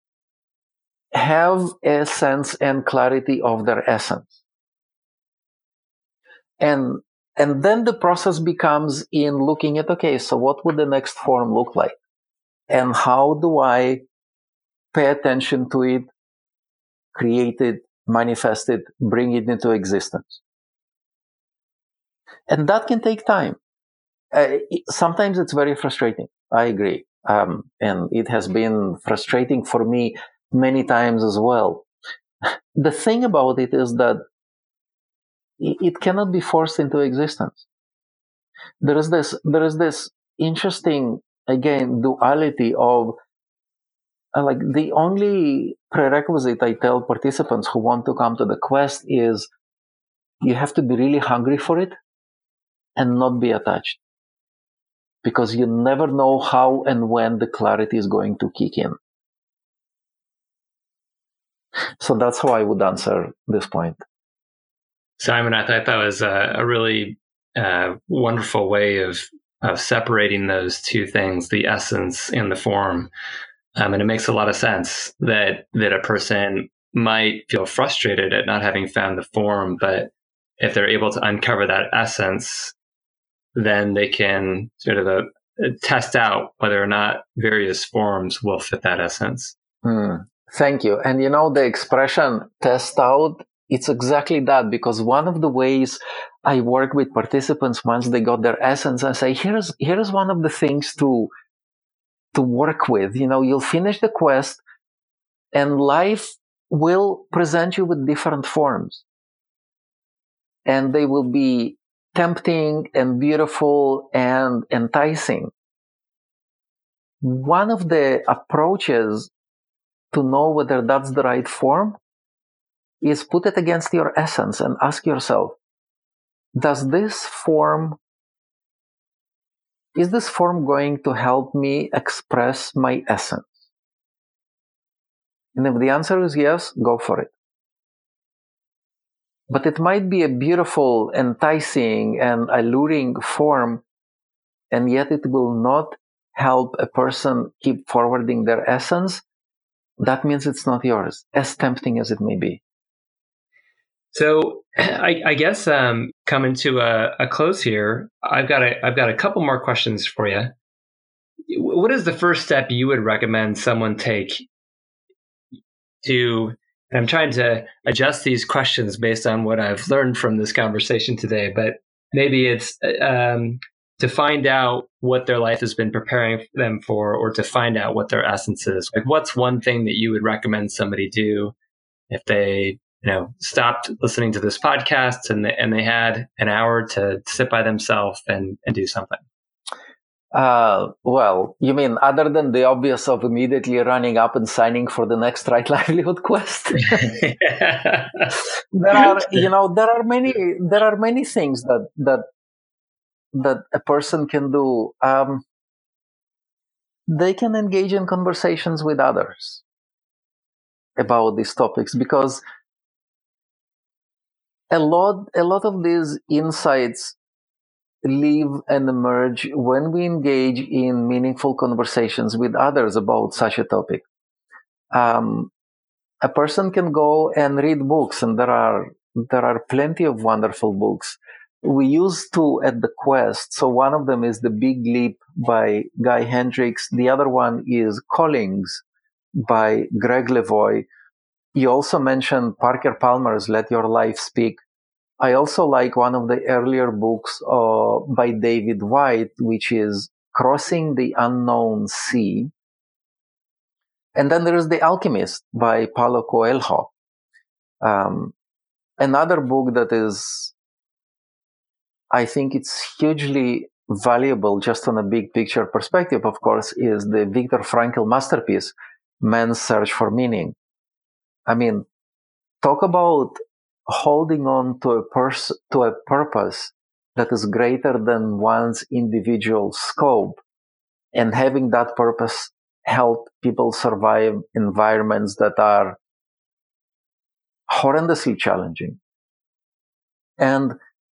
have a sense and clarity of their essence. And, and then the process becomes in looking at, okay, so what would the next form look like? And how do I pay attention to it, create it, manifest it, bring it into existence? And that can take time. Uh, it, sometimes it's very frustrating. I agree. Um, and it has been frustrating for me many times as well. The thing about it is that it, it cannot be forced into existence. There is this, there is this interesting, again, duality of uh, like the only prerequisite I tell participants who want to come to the quest is you have to be really hungry for it and not be attached, because you never know how and when the clarity is going to kick in. So that's how I would answer this point. Simon, I thought that was a, a really uh, wonderful way of, of separating those two things, the essence and the form. Um, and it makes a lot of sense that that a person might feel frustrated at not having found the form, but if they're able to uncover that essence, then they can sort of uh, test out whether or not various forms will fit that essence. Hmm. Thank you. And you know, the expression test out, it's exactly that, because one of the ways I work with participants once they got their essence, I say, here's, here's one of the things to, to work with. You know, you'll finish the quest and life will present you with different forms, and they will be tempting and beautiful and enticing. One of the approaches to know whether that's the right form is put it against your essence and ask yourself, does this form, is this form going to help me express my essence? And if the answer is yes, go for it. But it might be a beautiful, enticing, and alluring form, and yet it will not help a person keep forwarding their essence. That means it's not yours, as tempting as it may be. So I, I guess um, coming to a, a close here, I've got a, I've got a couple more questions for you. What is the first step you would recommend someone take to, and I'm trying to adjust these questions based on what I've learned from this conversation today, but maybe it's um, to find out what their life has been preparing them for, or to find out what their essence is. Like, what's one thing that you would recommend somebody do if they, you know, stopped listening to this podcast and they, and they had an hour to sit by themselves and, and do something? Uh, well, you mean other than the obvious of immediately running up and signing for the next Right Livelihood Quest? There are, you know, there are many, there are many things that, that that a person can do, um, they can engage in conversations with others about these topics, because a lot, a lot of these insights live and emerge when we engage in meaningful conversations with others about such a topic. Um, a person can go and read books, and there are there are plenty of wonderful books. We used to at the Quest. So one of them is The Big Leap by Guy Hendricks. The other one is Callings by Greg Levoy. You also mentioned Parker Palmer's Let Your Life Speak. I also like one of the earlier books uh, by David White, which is Crossing the Unknown Sea. And then there is The Alchemist by Paulo Coelho. Um, another book that is, I think it's hugely valuable just on a big picture perspective, of course, is the Viktor Frankl masterpiece, Man's Search for Meaning. I mean, talk about holding on to a pers- to a purpose that is greater than one's individual scope, and having that purpose help people survive environments that are horrendously challenging. And,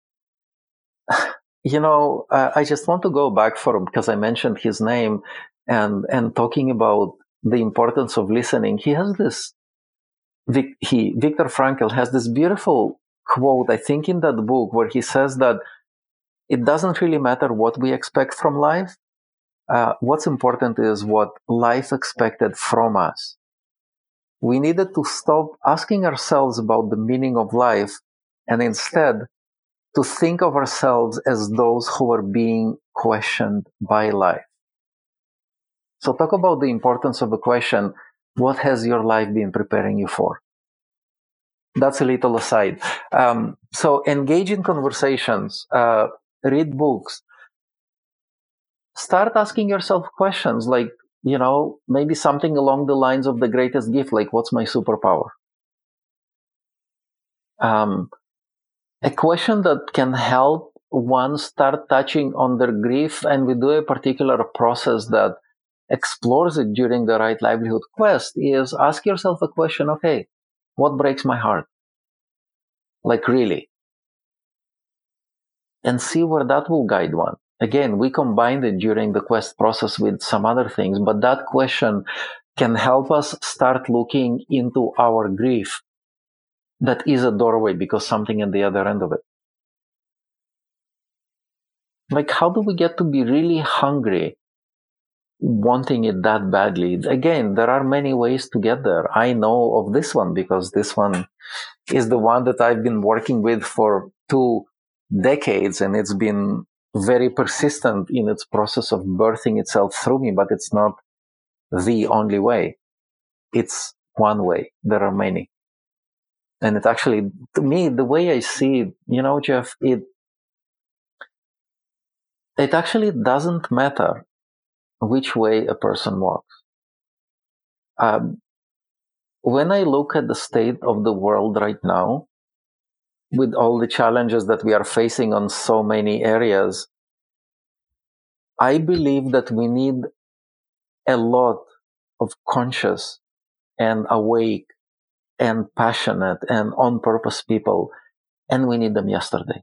you know, uh, I just want to go back for him because I mentioned his name, and, and talking about the importance of listening. He has this, Vic, he, Viktor Frankl has this beautiful quote, I think in that book, where he says that it doesn't really matter what we expect from life. Uh, what's important is what life expected from us. We needed to stop asking ourselves about the meaning of life, and instead to think of ourselves as those who are being questioned by life. So talk about the importance of the question, what has your life been preparing you for? That's a little aside. Um, so engage in conversations, uh, read books, start asking yourself questions like, you know, maybe something along the lines of the greatest gift, like what's my superpower? Um, a question that can help one start touching on their grief, and we do a particular process that explores it during the Right Livelihood Quest, is ask yourself a question, okay, what breaks my heart? Like really? And see where that will guide one. Again, we combined it during the Quest process with some other things, but that question can help us start looking into our grief. That is a doorway, because something at the other end of it. Like, how do we get to be really hungry, wanting it that badly? Again, there are many ways to get there. I know of this one because this one is the one that I've been working with for two decades, and it's been very persistent in its process of birthing itself through me, but it's not the only way. It's one way. There are many. And it actually, to me, the way I see it, you know, Jeff, it, it actually doesn't matter which way a person walks. Um, when I look at the state of the world right now, with all the challenges that we are facing on so many areas, I believe that we need a lot of conscious and awake and passionate and on purpose people, and we need them yesterday.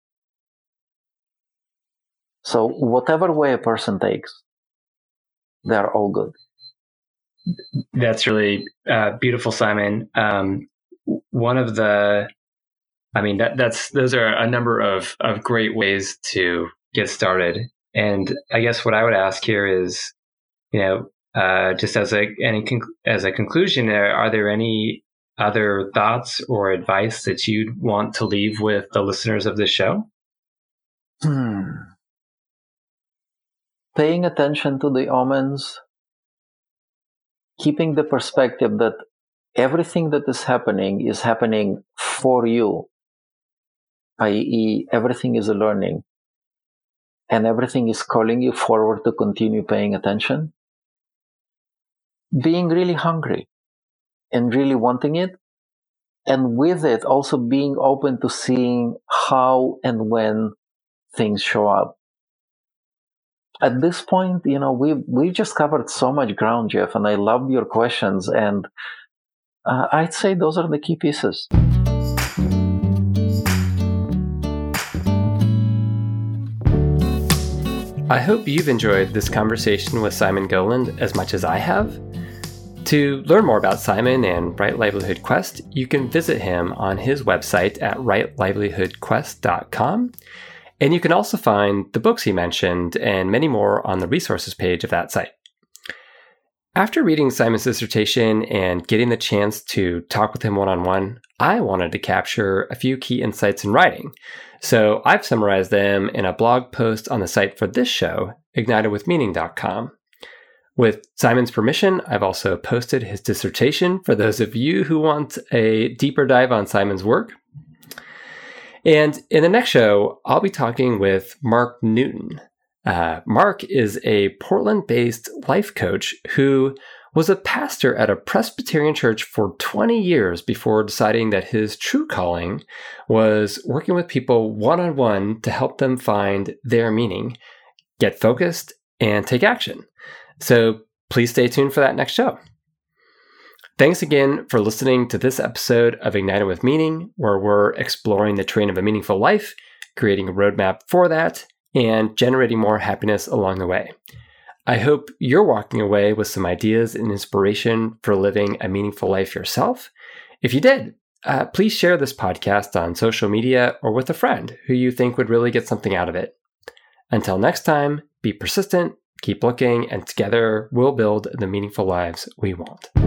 So whatever way a person takes, they're all good. That's really uh, beautiful, Simon. Um, one of the, I mean, that, that's those are a number of, of great ways to get started. And I guess what I would ask here is, you know, uh, just as a any conc- as a conclusion, there are there any other thoughts or advice that you'd want to leave with the listeners of this show? Hmm. Paying attention to the omens, keeping the perspective that everything that is happening is happening for you, that is, everything is a learning, and everything is calling you forward to continue paying attention. Being really hungry and really wanting it, and with it also being open to seeing how and when things show up. at this point, you know, we've, we've just covered so much ground, Jeff, and I loved your questions. And uh, I'd say those are the key pieces. I hope you've enjoyed this conversation with Simon Goland as much as I have. To learn more about Simon and Right Livelihood Quest, you can visit him on his website at right livelihood quest dot com. And you can also find the books he mentioned and many more on the resources page of that site. After reading Simon's dissertation and getting the chance to talk with him one-on-one, I wanted to capture a few key insights in writing. So I've summarized them in a blog post on the site for this show, ignited with meaning dot com. With Simon's permission, I've also posted his dissertation for those of you who want a deeper dive on Simon's work. And in the next show, I'll be talking with Mark Newton. Uh, Mark is a Portland-based life coach who was a pastor at a Presbyterian church for twenty years before deciding that his true calling was working with people one-on-one to help them find their meaning, get focused, and take action. So please stay tuned for that next show. Thanks again for listening to this episode of Ignited with Meaning, where we're exploring the terrain of a meaningful life, creating a roadmap for that, and generating more happiness along the way. I hope you're walking away with some ideas and inspiration for living a meaningful life yourself. If you did, uh, please share this podcast on social media or with a friend who you think would really get something out of it. Until next time, be persistent, keep looking, and together we'll build the meaningful lives we want.